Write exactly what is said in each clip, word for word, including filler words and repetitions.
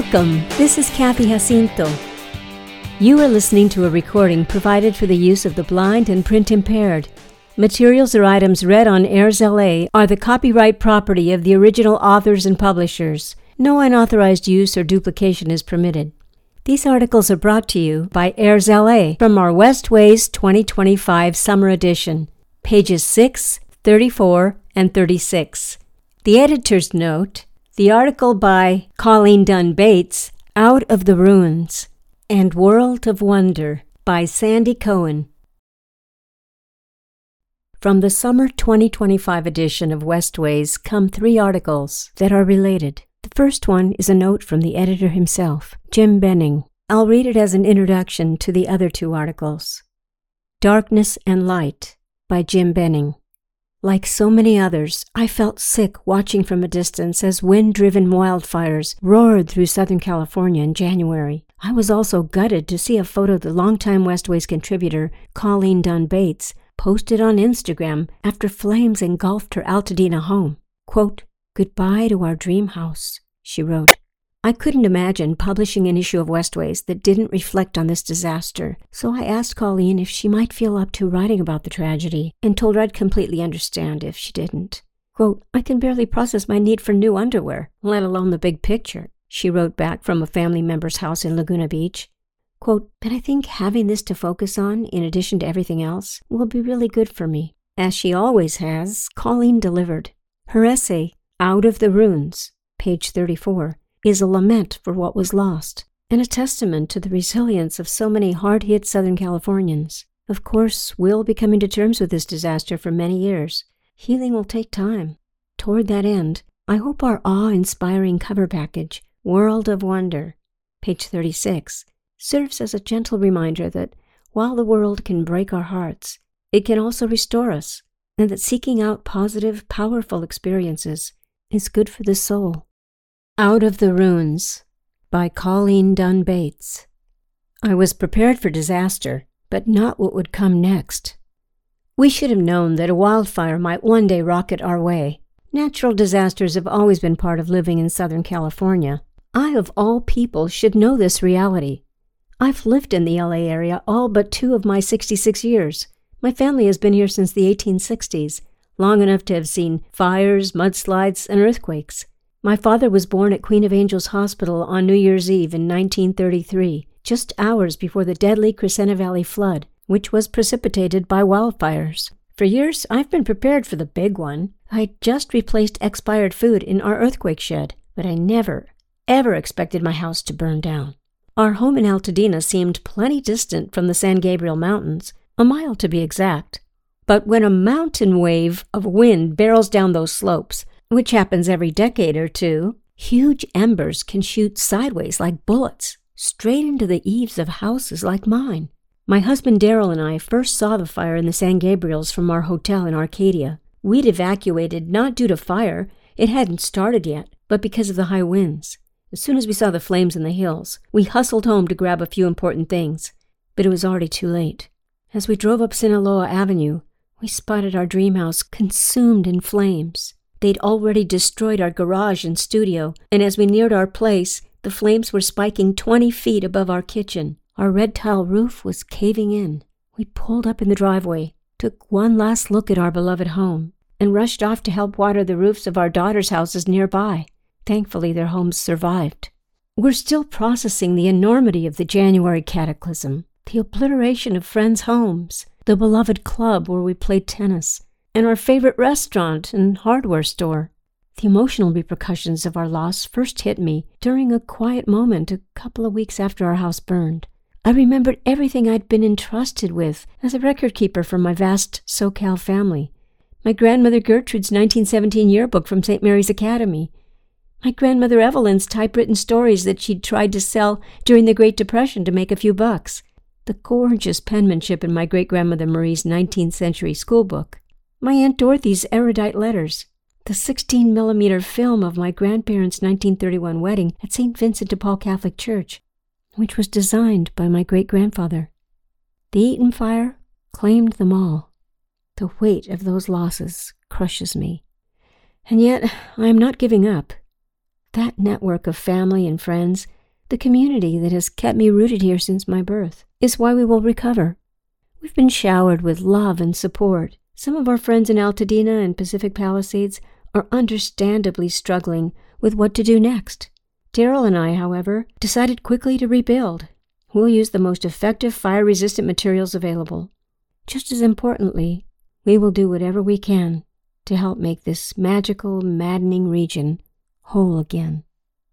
Welcome, this is Kathy Jacinto. You are listening to a recording provided for the use of the blind and print impaired. Materials or items read on Airs L A are the copyright property of the original authors and publishers. No unauthorized use or duplication is permitted. These articles are brought to you by Airs L A from our Westways twenty twenty-five Summer Edition, pages six, thirty-four, and thirty-six. The editor's note: the article by Colleen Dunn Bates, Out of the Ruins, and World of Wonder by Sandy Cohen. From the Summer twenty twenty-five edition of Westways come three articles that are related. The first one is a note from the editor himself, Jim Benning. I'll read it as an introduction to the other two articles. Darkness and Light by Jim Benning. Like so many others, I felt sick watching from a distance as wind-driven wildfires roared through Southern California in January. I was also gutted to see a photo the longtime Westways contributor, Colleen Dunn Bates, posted on Instagram after flames engulfed her Altadena home. Quote, "Goodbye to our dream house," she wrote. I couldn't imagine publishing an issue of Westways that didn't reflect on this disaster, so I asked Colleen if she might feel up to writing about the tragedy, and told her I'd completely understand if she didn't. Quote, "I can barely process my need for new underwear, let alone the big picture," she wrote back from a family member's house in Laguna Beach. Quote, "But I think having this to focus on, in addition to everything else, will be really good for me." As she always has, Colleen delivered. Her essay, Out of the Ruins, page thirty-four, is a lament for what was lost, and a testament to the resilience of so many hard-hit Southern Californians. Of course, we'll be coming to terms with this disaster for many years. Healing will take time. Toward that end, I hope our awe-inspiring cover package, World of Wonder, page thirty-six, serves as a gentle reminder that while the world can break our hearts, it can also restore us, and that seeking out positive, powerful experiences is good for the soul. Out of the Ruins by Colleen Dunn Bates. I was prepared for disaster, but not what would come next. We should have known that a wildfire might one day rocket our way. Natural disasters have always been part of living in Southern California. I, of all people, should know this reality. I've lived in the L A area all but two of my sixty-six years. My family has been here since the eighteen sixties, long enough to have seen fires, mudslides, and earthquakes. My father was born at Queen of Angels Hospital on New Year's Eve in nineteen thirty-three, just hours before the deadly Crescenta Valley flood, which was precipitated by wildfires. For years, I've been prepared for the big one. I just replaced expired food in our earthquake shed, but I never, ever expected my house to burn down. Our home in Altadena seemed plenty distant from the San Gabriel Mountains, a mile to be exact. But when a mountain wave of wind barrels down those slopes, which happens every decade or two, huge embers can shoot sideways like bullets, straight into the eaves of houses like mine. My husband Daryl and I first saw the fire in the San Gabriels from our hotel in Arcadia. We'd evacuated not due to fire, it hadn't started yet, but because of the high winds. As soon as we saw the flames in the hills, we hustled home to grab a few important things, but it was already too late. As we drove up Sinaloa Avenue, we spotted our dream house consumed in flames. They'd already destroyed our garage and studio, and as we neared our place, the flames were spiking twenty feet above our kitchen. Our red tile roof was caving in. We pulled up in the driveway, took one last look at our beloved home, and rushed off to help water the roofs of our daughters' houses nearby. Thankfully, their homes survived. We're still processing the enormity of the January cataclysm, the obliteration of friends' homes, the beloved club where we played tennis, and our favorite restaurant and hardware store. The emotional repercussions of our loss first hit me during a quiet moment a couple of weeks after our house burned. I remembered everything I'd been entrusted with as a record keeper for my vast SoCal family. My grandmother Gertrude's nineteen seventeen yearbook from Saint Mary's Academy. My grandmother Evelyn's typewritten stories that she'd tried to sell during the Great Depression to make a few bucks. The gorgeous penmanship in my great-grandmother Marie's nineteenth century schoolbook. My Aunt Dorothy's erudite letters, the sixteen millimeter film of my grandparents' nineteen thirty-one wedding at Saint Vincent de Paul Catholic Church, which was designed by my great-grandfather. The Eaton fire claimed them all. The weight of those losses crushes me. And yet I am not giving up. That network of family and friends The community that has kept me rooted here since my birth is why we will recover. We've been showered with love and support. Some of our friends in Altadena and Pacific Palisades are understandably struggling with what to do next. Daryl and I, however, decided quickly to rebuild. We'll use the most effective fire-resistant materials available. Just as importantly, we will do whatever we can to help make this magical, maddening region whole again.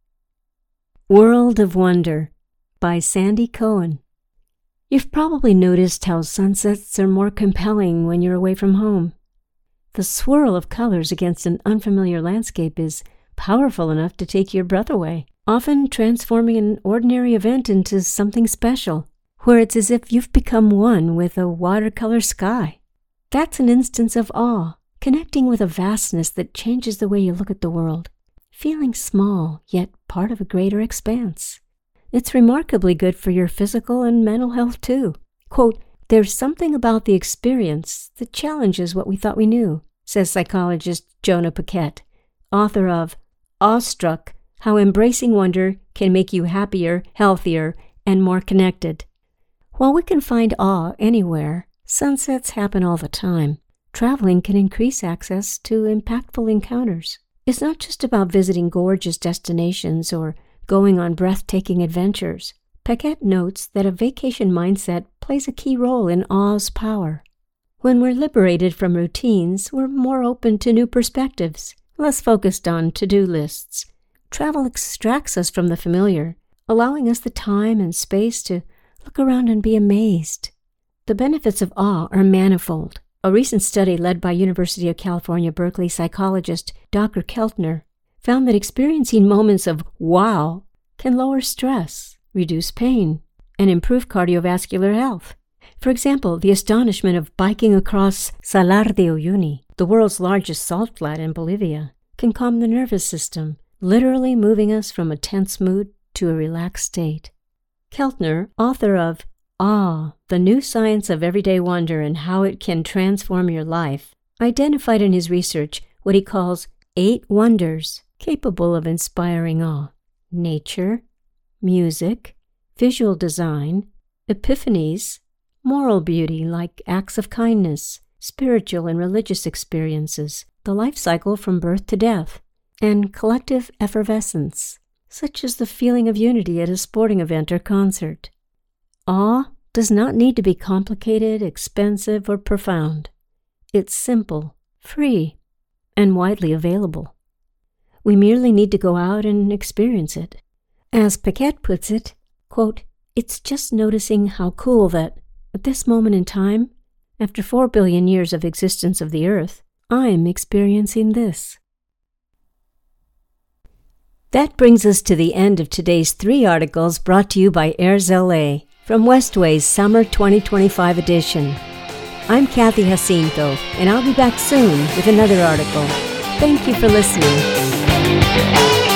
World of Wonder by Sandy Cohen. You've probably noticed how sunsets are more compelling when you're away from home. The swirl of colors against an unfamiliar landscape is powerful enough to take your breath away, often transforming an ordinary event into something special, where it's as if you've become one with a watercolor sky. That's an instance of awe, connecting with a vastness that changes the way you look at the world, feeling small, yet part of a greater expanse. It's remarkably good for your physical and mental health, too. Quote, "There's something about the experience that challenges what we thought we knew," says psychologist Jonah Paquette, author of Awestruck, How Embracing Wonder Can Make You Happier, Healthier, and More Connected. While we can find awe anywhere, sunsets happen all the time. Traveling can increase access to impactful encounters. It's not just about visiting gorgeous destinations or going on breathtaking adventures. Paquette notes that a vacation mindset plays a key role in awe's power. When we're liberated from routines, we're more open to new perspectives, less focused on to-do lists. Travel extracts us from the familiar, allowing us the time and space to look around and be amazed. The benefits of awe are manifold. A recent study led by University of California, Berkeley psychologist Doctor Keltner found that experiencing moments of wow can lower stress, reduce pain, and improve cardiovascular health. For example, the astonishment of biking across Salar de Uyuni, the world's largest salt flat in Bolivia, can calm the nervous system, literally moving us from a tense mood to a relaxed state. Keltner, author of Awe, The New Science of Everyday Wonder and How It Can Transform Your Life, identified in his research what he calls eight wonders capable of inspiring awe: nature, music, visual design, epiphanies, moral beauty like acts of kindness, spiritual and religious experiences, the life cycle from birth to death, and collective effervescence, such as the feeling of unity at a sporting event or concert. Awe does not need to be complicated, expensive, or profound. It's simple, free, and widely available. We merely need to go out and experience it. As Paquette puts it, quote, "It's just noticing how cool that, at this moment in time, after four billion years of existence of the Earth, I'm experiencing this." That brings us to the end of today's three articles brought to you by Airs L A from Westway's Summer twenty twenty-five edition. I'm Kathy Jacinto, and I'll be back soon with another article. Thank you for listening.